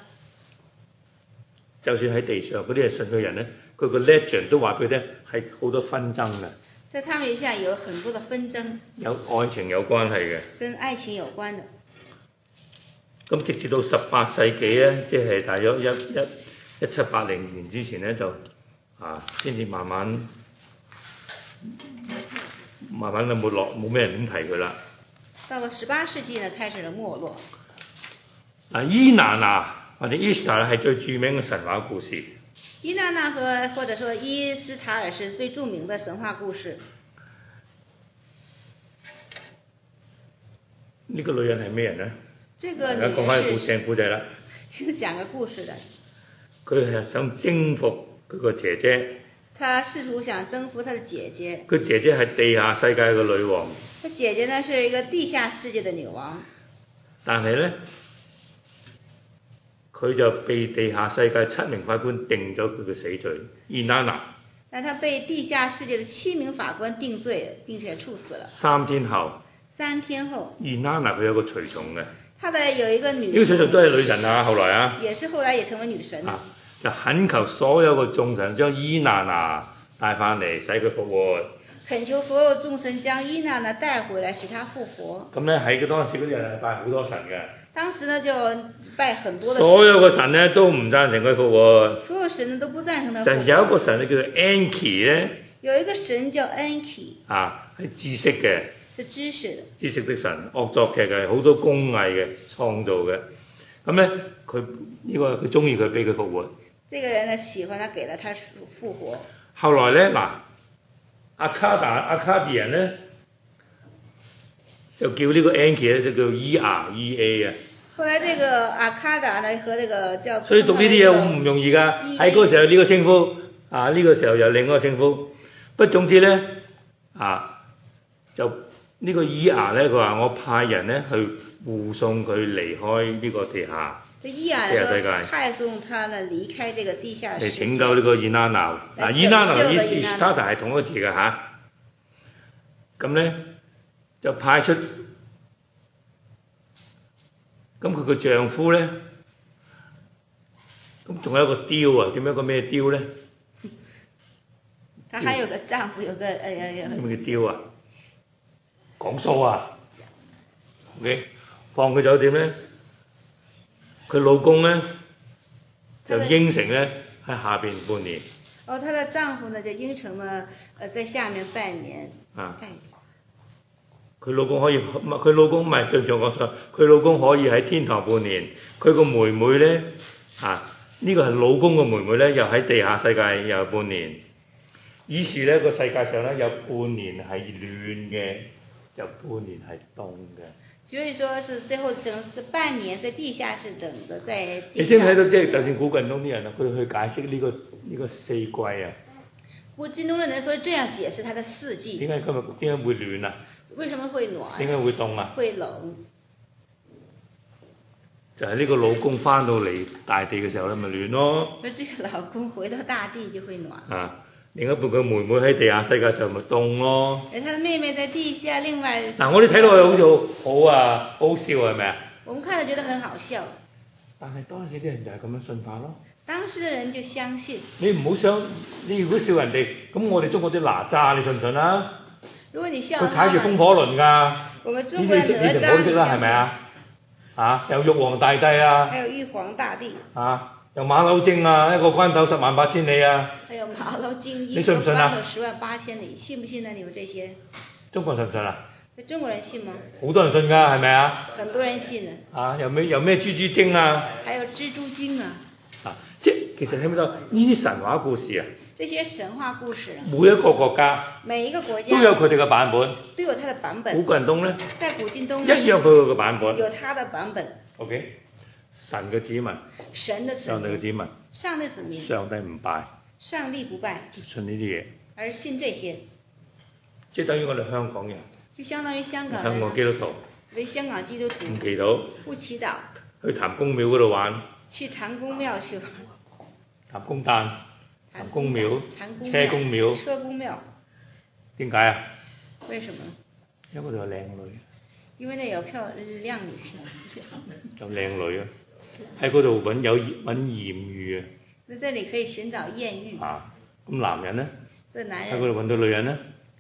就算喺地上嗰啲係信嘅人咧，佢個 legend 都話俾佢聽係好多紛爭嘅。 在他們以下有很多的紛爭， 有愛情有關係嘅， 跟愛情有關的。 咁直至到18世紀咧，即係大約1780年之前咧，就先至慢慢嘅沒落，冇咩人點提佢啦。 到了18世紀呢，開始了沒落。 伊娜娜或者伊斯塔爾係最著名嘅神話故事。 伊娜娜或者說伊斯塔爾是最著名的神話故事。 呢個女人係咩人呢？ 這個女人講翻個故仔啦。 先講個故事的。 佢係想征服佢個姐姐。 他試圖想征服他的姐姐。 佢姐姐係地下世界嘅女王。 他姐姐呢是一個地下世界的女王。但係呢， 佢就被地下世界7名法官定咗佢嘅死罪。伊娜娜。 但他被地下世界的7名法官定罪，並且處死了。 3天後。伊娜娜佢有個隨從嘅。他的有一個女。呢個隨從都係女神啊，後來啊。 也是後來也成為女神。 就懇求所有嘅眾神將伊娜娜帶翻嚟，使佢復活。 懇求所有眾神將伊娜娜帶回來，使她復活。 咁咧喺當時嗰啲人係拜好多神嘅。 當時呢就拜很多的神。 所有嘅神呢都唔贊成佢復活。 所有神呢都不贊成他復活。 就有一個神呢叫做 Enki 咧。 有一個神叫 Enki。 係知識嘅。 係知識的。 知識的神，惡作劇嘅，好多工藝嘅創造嘅。咁咧佢中意佢，俾佢復活。 這個人呢喜歡他，給了他復活。 後來咧阿卡迪人咧就叫呢個 Enki 咧就叫 EREA 啊。 後來這個阿卡達呢和這個叫。 所以讀呢啲嘢好唔容易㗎，喺嗰個時候有呢個稱呼，呢個時候有另一個稱呼。不過總之咧就呢個 ER 咧，佢話我派人咧去護送佢離開呢個地下。地下世界派送他呢離開這個地下世界， 嚟拯救呢個伊娜娜。伊娜娜同伊斯塔爾係同一個字嘅嚇。咁咧就派出，咁佢個丈夫咧，咁仲有一個雕啊，點樣個咩雕咧？ 他還有個丈夫，有個咩叫雕啊？講數啊 ，OK， 放佢酒店咧。佢老公咧就應承咧喺下邊半年。 她的丈夫呢就應承呢，在下面半年。 佢老公可以，佢老公唔係對唔住講錯，佢老公可以喺天堂半年。佢個妹妹咧呢個係老公個妹妹咧，又喺地下世界又有半年。於是咧個世界上咧有半年係暖嘅，就半年係凍嘅。 所以說是最後成半年在地下是等的，在地下。 你先睇到即係就算古近東啲人佢去解釋呢個四季啊。 古近東的人所以這樣解釋它的四季。 點解會暖啊？ 為什麼會暖？ 點解會凍啊？ 會冷。 就係呢個老公翻到嚟大地嘅時候咧，咪暖咯。 而這個老公回到大地就會暖。 另一半佢妹妹喺地下世界上咪凍咯。 而他的妹妹在地下，另外。 我哋睇落去好似好笑係咪啊？ 我們看了覺得很好笑。 但係當時啲人就係咁樣信法咯。 當時的人就相信。 你唔好想，你如果笑人哋，咁我哋中國啲哪吒，你信唔信啊？ 如果你笑佢踩住風火輪㗎。我們中國的哪吒。 你哋識啦，係咪啊？有玉皇大帝啊。 還有玉皇大帝。 有馬騮精啊，一個關頭10萬8千里啊。還有馬騮精， 一個關頭 10萬8千里，信不信呢？你們這些？ 中國人信唔信啊？ 中國人信嗎？ 好多人信㗎，係咪啊？ 很多人信啊。 有咩蜘蛛精啊？ 還有蜘蛛精啊。 即係其實睇唔到呢啲神話故事啊。 這些神話故事。 每一個國家。 每一個國家。 都有佢哋嘅版本。 都有它的版本。 古近東咧。 在古近東。 一樣佢個版本。 有它的版本。 OK。神嘅子民。 神的子民。 上帝嘅子民。 上帝子民。 上帝唔拜。 上帝不拜。 信呢啲嘢。 而信這些。 即係等於我哋香港人。 就相當於香港人。 香港基督徒。 為香港基督徒。 唔祈禱。 不祈禱。 去譚公廟嗰度玩。 去譚公廟去玩。 譚公誕。譚公廟。車公廟。 車公廟。 點解啊？ 為什麼？ 因為嗰度有靚女。 因為那有靚女。 就靚女啊！喺嗰度揾豔遇啊！ 那這裡可以尋找豔遇。 咁男人呢？ 這男人。 喺嗰度揾到女人呢？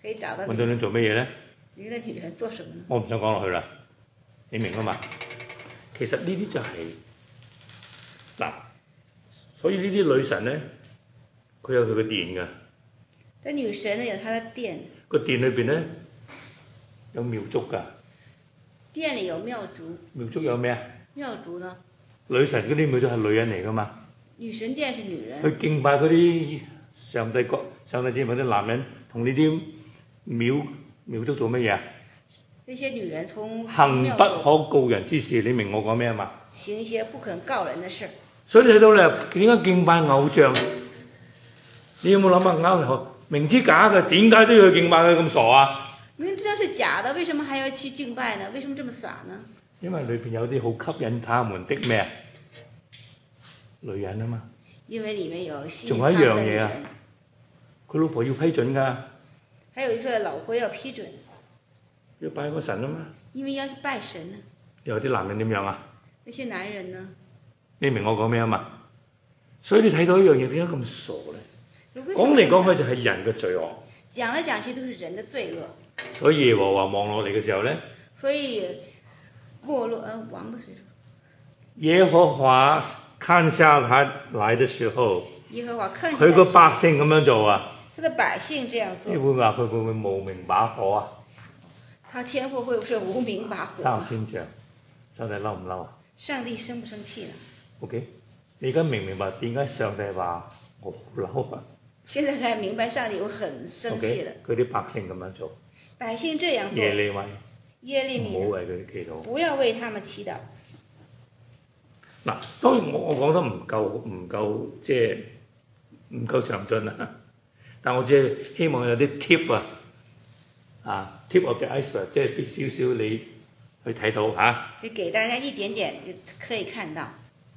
可以找到。 揾到你做乜嘢咧？ 你嘅女人做什麼呢？ 我唔想講落去啦，你明啊嘛？其實呢啲就係嗱，所以呢啲女神咧，佢有佢嘅殿㗎。 但女神呢有她的殿。 個殿裏邊咧有廟祝㗎。 殿裡有廟祝。廟祝有咩啊？ 廟祝呢？ 女神嗰啲廟祝係女人嚟㗎嘛？ 女神殿是女人。 去敬拜嗰啲上帝之民啲男人，同呢啲廟祝做乜嘢啊？ 那些女人從行不可告人之事，你明我講咩啊嘛？ 行一些不肯告人的事。所以你睇到咧，點解敬拜偶像？你有冇諗下明知假嘅，點解都要去敬拜佢咁傻啊？ 明知道是假的，為什麼還要去敬拜呢？為什麼這麼傻呢？ 因為裏邊有啲好吸引他們的咩啊？女人啊嘛。 因為裡面有吸引他們的女人。仲有一樣嘢啊，佢老婆要批准㗎。 還有一個老婆要批准。 要拜個神啊嘛。因為要拜神啊。 有啲男人點樣啊？ 那些男人呢？ 你明我講咩啊嘛？所以你睇到一樣嘢點解咁傻咧？講嚟講去就係人嘅罪惡。 講來講去都是人的罪惡。 所以耶和華望落嚟嘅時候咧。 所以沒落王的時候。 耶和華看下來的時候。 耶和華看。 佢個百姓咁樣做啊。 他的百姓這樣做。 你會話佢會唔會無名把火啊？ 他天父會不會無名把火？ 三千丈，上帝嬲唔嬲啊？ 上帝生不生氣啊 ？OK， 你而家明唔明白點解上帝話我好嬲啊？ 現在才明白上帝我很生氣了。 佢啲百姓咁樣做。 百姓這樣做。 耶利米。 耶利米。 唔好為佢哋祈禱。 不要為他們祈禱。 嗱，當然我講得唔夠即係唔夠詳盡啊，但我只係希望有啲 tip 啊，tip of the iceberg， 即係俾少少你去睇到嚇。 就給大家一點點就可以看到。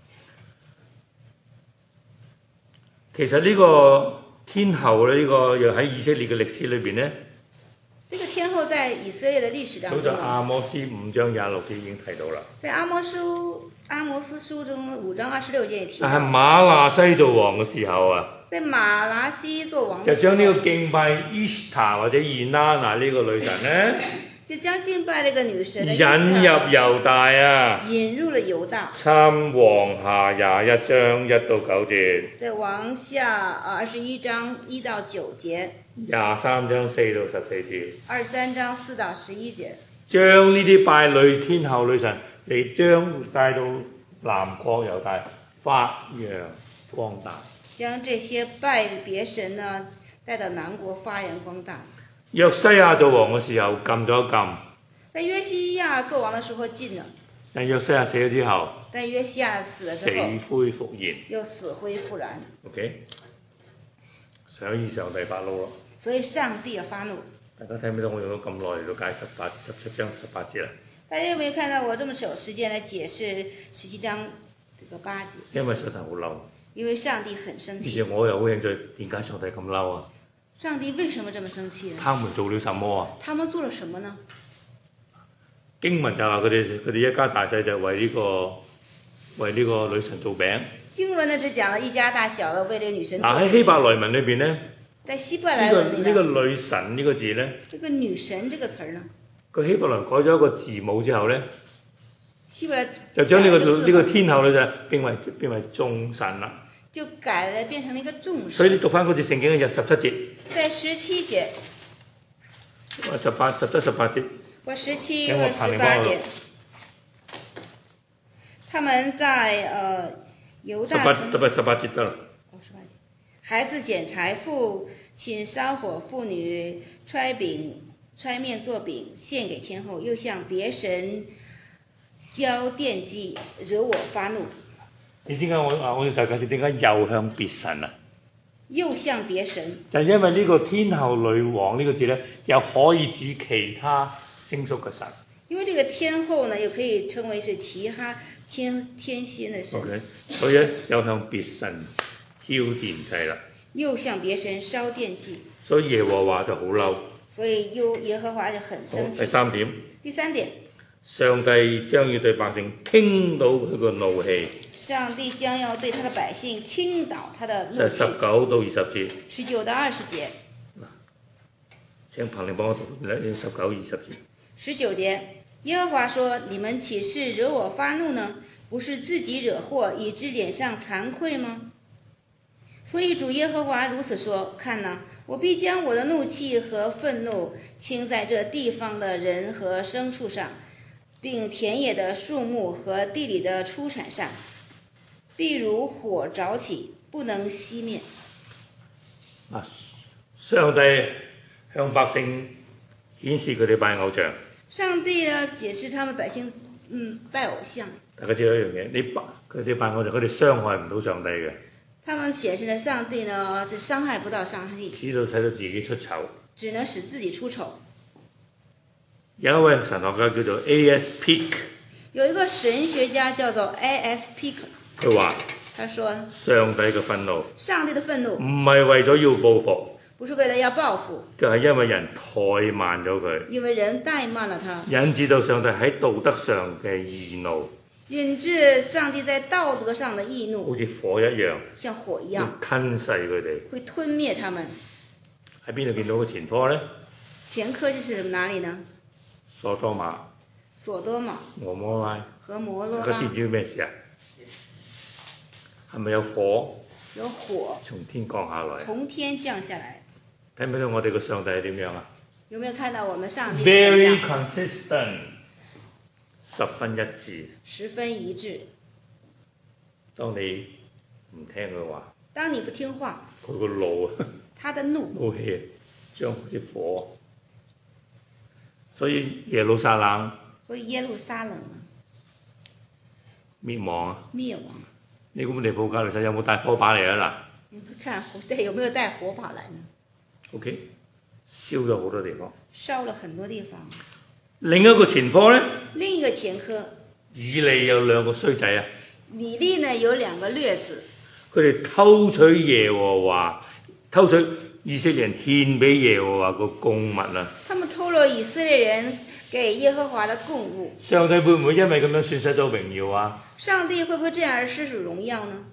其實呢個天后咧，呢個又喺以色列嘅歷史裏邊咧。 這個天后在以色列的歷史當中。 就阿摩司5章26節已經提到啦。 在阿摩斯書中5章26節也提到。 但係瑪拿西做王嘅時候啊。 在瑪拿西做王。 就將呢個敬拜伊斯塔或者以娜娜呢個女神咧。 就將敬拜呢個女神引入猶大啊。 引入了猶大。 參王下21章1到9節。 在王下21章1到9節。 23章4到14節。 23章4到11節。 將呢啲拜女天后女神嚟將帶到南國猶大發揚光大。 將這些拜別神呢帶到南國發揚光大。 約西亞做王嘅時候禁咗禁。 在約西亞做王嘅時候禁了。 但約西亞死咗之後。 但約西亞死咗之後。 死灰復燃。 又死灰復燃。 OK。所以上帝發怒咯。 所以上帝發怒。 大家睇唔睇到我用咗咁耐嚟到解17章18節啦？ 大家有沒有看到我這麼少時間來解釋17章這個8節？ 因為上帝好嬲。 因為上帝很生氣。 而且我又好興趣，點解上帝咁嬲啊？ 上帝為什麼這麼生氣呢？ 他們做了什麼啊？ 他們做了什麼呢？ 經文就話佢哋一家大細就為呢個女神做餅。 經文呢只講了一家大小的為呢個女神做餅。 喺希伯來文裏邊呢， 在希伯來文呢個女神呢個字呢， 這個女神這個詞呢， 個希伯來改咗一個字母之後呢， 希伯來就將呢個天后呢就變為眾神啦。 就改了變成了一個眾神。 所以你讀翻嗰節聖經就17節。 在17節。 17、18節。 或17或18節。他們在猶大城。 18節得啦。 18節。孩子撿柴，父親燒火，婦女揣麵做餅，獻給天后，又向別神交奠祭，惹我發怒。 你點解我要再解釋點解又向別神啊？ 又向別神。就因為呢個天后女王呢個字咧，又可以指其他星宿嘅神。 因為這個天后呢，又可以稱為是其他天仙的神。 Okay. 所以咧，又向別神燒奠祭啦。 又向別神燒奠祭。 所以耶和華就好嬲。 所以耶和華就很生氣。 第三點。 上帝將要對百姓傾倒佢個怒氣。 上帝將要對他的百姓傾倒他的怒氣。 19到20節。 19到20節。 請彭玲幫我讀19、20節。 19節，耶和華說：你們豈是惹我發怒呢？不是自己惹禍，以致臉上慚愧嗎？所以主耶和華如此說：看哪，我必將我的怒氣和憤怒傾在這地方的人和牲畜上，並田野的樹木和地裏的出產上，必如火着起，不能熄滅。 上帝向百姓顯示佢哋拜偶像。 上帝呢解釋他們百姓拜偶像。 大家知道一樣嘢，佢哋拜偶像，佢哋傷害唔到上帝嘅。他們顯示的上帝呢，就傷害不到上帝。 只能睇到自己出醜。 只能使自己出醜。 有一位神學家叫做 A.S. Peak。 有一個神學家叫做 A.S. Peak。 佢話： 他說上帝嘅憤怒。 上帝的憤怒。 唔係為咗要報復。 不是為了要報復， 就係因為人怠慢咗佢， 因為人怠慢了他， 引致到上帝喺道德上嘅義怒， 引致上帝在道德上的義怒， 好似火一樣， 像火一樣， 會吞噬佢哋， 會吞滅他們。 喺邊度見到個前科呢？ 前科就是哪裡呢？ 所多瑪、俄摩拉和摩羅拉。 大家知唔知咩事啊？係咪有火？ 有火從天降下來， 從天降下來。 睇唔睇到我哋個上帝係點樣啊？ 有沒有看到我們上帝 ？Very consistent， 十分一致。 十分一致。 當你唔聽佢話， 當你不聽話， 佢個怒啊， 他的怒， 怒氣將啲火，所以耶路撒冷，滅亡啊！ 滅亡。 你估尼布甲尼撒有冇帶火把嚟啊？嗱， 你看對，有沒有帶火把來呢 ？OK， 燒咗好多地方。 燒了很多地方。 另一個前科呢？ 另一個前科。 以利有兩個衰仔啊。 以利呢有兩個劣子。 佢哋偷取耶和華，偷取以色列人獻俾耶和華個供物啊。 他們偷了以色列人給耶和華的供物。 上帝會唔會因為咁樣損失咗榮耀啊？ 上帝會不會這樣而失去榮耀呢？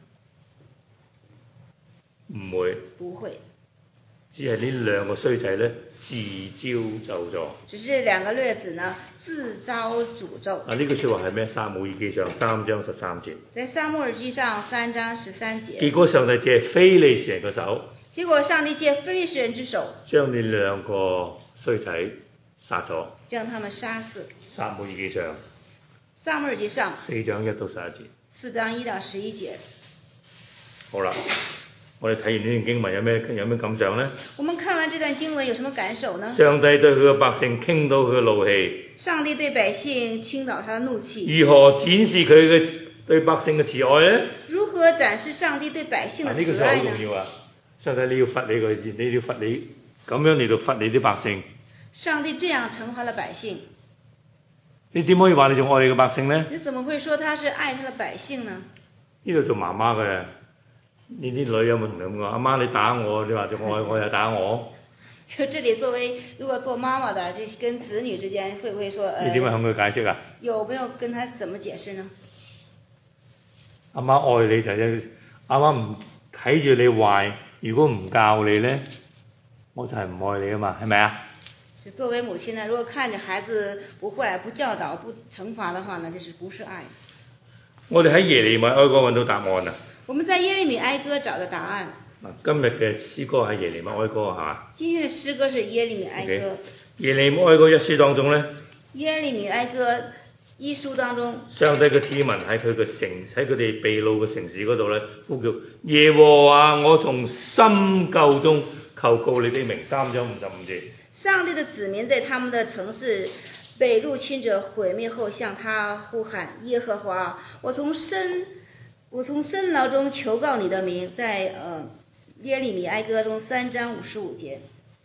唔會。 不會。 只係呢兩個衰仔呢，自招咒詛。 只是兩個劣子呢，自招詛咒。 呢句説話係咩？撒母耳記上3章13節。 在撒母耳記上3章13節。 結果上帝借非利士人嘅手。 結果上帝借非利士人之手， 將呢兩個衰仔殺咗。 將他們殺死。 撒母耳記上。 撒母耳記上 4章1到11節。 4章1到11節。 好啦。我哋睇完呢段經文有咩感想呢？ 我們看完這段經文有什麼感受呢？ 上帝對佢嘅百姓傾倒佢嘅怒氣。 上帝對百姓傾倒他的怒氣。 如何展示佢嘅對百姓嘅慈愛呢？ 如何展示上帝對百姓嘅慈愛呢？ 呢個好重要啊！上帝你要罰你要罰你咁樣嚟到罰你啲百姓。上帝這樣懲罰了百姓。 你點可以話你仲愛你嘅百姓呢？ 你怎麼會說他是愛他的百姓呢？ 呢度做媽媽嘅。呢啲女有冇同你咁講？阿媽你打我，你話我又打我。 就這裡如果做媽媽的，就跟子女之間會不會說？ 你點樣向佢解釋啊？ 有沒有跟他怎麼解釋呢？ 阿媽愛你就係，阿媽唔睇住你壞，如果唔教你呢，我就係唔愛你啊嘛，係咪啊？ 就作為母親呢，如果看着孩子不壞、不教導、不懲罰的話呢，就是不是愛。我哋喺耶利米哀歌揾到答案啊！我們在耶利米哀歌找到答案。 今日嘅詩歌係耶利米哀歌係嘛？ 今天的詩歌是耶利米哀歌。 耶利米哀歌一書當中呢， 耶利米哀歌一書當中， 上帝嘅子民喺佢哋被擄嘅城市嗰度呢，呼叫耶和華，我從深究中求告你的名。3章55節。 上帝的子民在他們的城市被入侵者毀滅後，向他呼喊：耶和華，我從深牢中求告你的名。在耶利米哀歌中3章55節。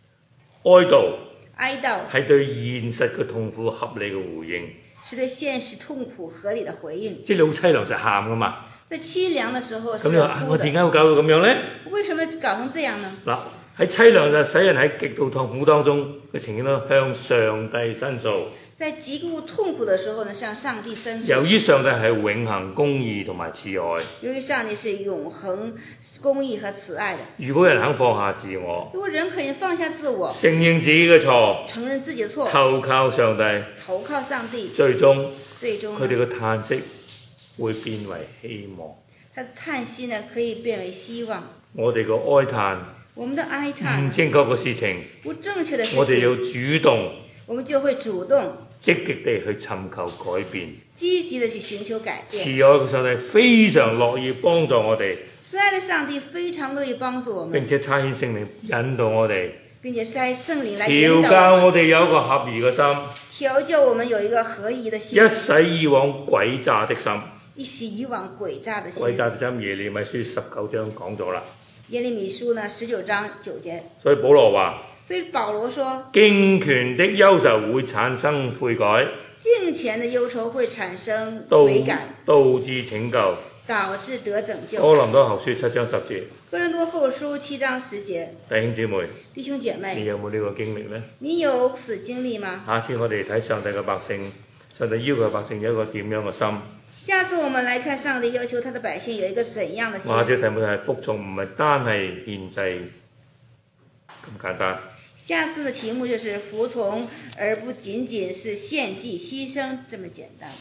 哀悼係對現實嘅痛苦合理嘅回應， 是對現實痛苦合理的回應。 即係你好凄涼就喊噶嘛？ 在凄涼的時候是咁你話我點解會搞到咁樣呢？ 為什麼搞成這樣呢？ 嗱，喺凄涼就使人喺極度痛苦當中嘅情景都向上帝申訴。 在極度痛苦的時候呢，向上帝申訴。 由於上帝係永恆公義同埋慈愛。 由於上帝是永恆公義和慈愛的。 如果人肯放下自我， 如果人肯放下自我， 承認自己嘅錯， 承認自己的錯， 投靠上帝， 投靠上帝， 最終佢哋嘅嘆息會變為希望。 他的嘆息呢，可以變為希望。 我哋嘅哀嘆， 我們的哀嘆， 唔正確嘅事情， 不正確的事情， 我哋要主動， 我們就會主動積極地去尋求改變， 積極地去尋求改變。 慈愛嘅上帝非常樂意幫助我哋， 慈愛的上帝非常樂意幫助我們， 並且差遣聖靈引導我哋， 並且差聖靈來引導調教我哋有一個合宜嘅心， 調教我們有一個合宜的心， 一洗以往詭詐的心。 一洗以往詭詐的心。 詭詐的心，耶利米書19章講咗啦。 耶利米書呢19章9節。 所以保羅話。 所以保羅說， 敬虔的憂愁會產生悔改， 敬虔的憂愁會產生悔改， 導致拯救， 導致得拯救。 哥林多後書7章10節。 哥林多後書7章10節。弟兄姐妹， 你有冇呢個經歷呢？ 你有此經歷嗎？ 下次我哋睇上帝嘅百姓，上帝要求百姓有一個點樣嘅心？ 下次我們來看上帝要求他的百姓有一個怎樣的心？ 下次題目係服從，唔係單係獻祭咁簡單。 下次的題目就是服從，而不僅僅是獻祭犧牲這麼簡單。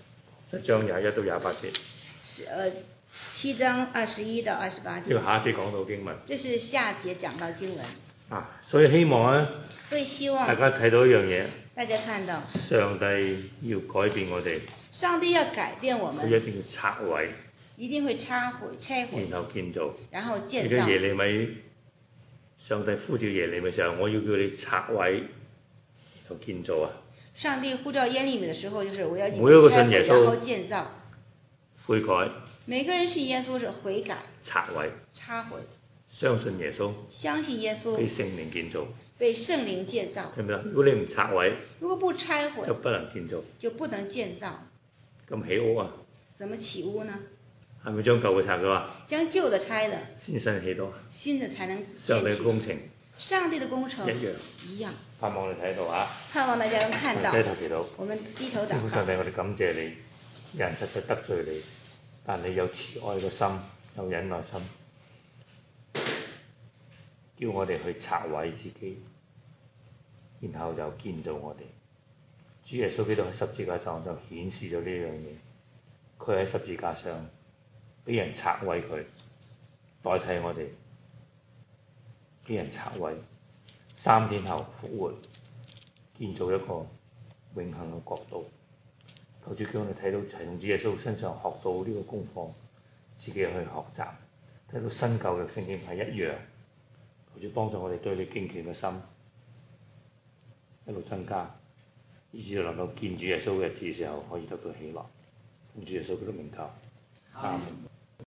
7章21到28節。 7章21到28節。 呢個下一節講到經文。 這是下節講到經文。 所以希望呢， 所以希望大家睇到一樣嘢。 大家看到。 上帝要改變我哋。 上帝要改變我們。 佢一定要拆毀。 一定會拆毀。 然後建造。 然後建造。 耶利米。上帝呼召耶利米嘅時候，我要叫你拆毀，然後建造啊！ 上帝呼召耶利米嘅時候，就是我要你每一個信耶穌， 然後建造。 悔改。 每個人信耶穌是悔改。 拆毀。 拆毀。 相信耶穌。 相信耶穌。 被聖靈建造。 被聖靈建造。 係咪啊？如果你唔拆毀， 如果不拆毀， 就不能建造。 就不能建造。 咁起屋啊？ 怎麼起屋呢？ 係咪將舊嘅拆咗啊？ 將舊的拆了， 先新起到。 新的才能建起。 上帝嘅工程。 上帝的工程一樣。 盼望你睇到啊！ 盼望大家能看到。 低頭祈禱。 我們低頭禱告。 上帝，我哋感謝你，有人實在得罪你，但你有慈愛嘅心，有忍耐心，叫我哋去拆毀自己，然後又建造我哋。主耶穌基督喺十字架上就顯示咗呢樣嘢，佢喺十字架上俾人拆毀佢，代替我哋俾人拆毀，3天後復活，建造一個永恆嘅國度。求主叫我哋睇到從主耶穌身上學到呢個功課，自己去學習，睇到新舊嘅聖經係一樣。求主幫助我哋對你敬虔嘅心一路增加，以至能夠見主耶穌嘅日子嘅時候可以得到喜樂。奉主耶穌基督名求，阿門。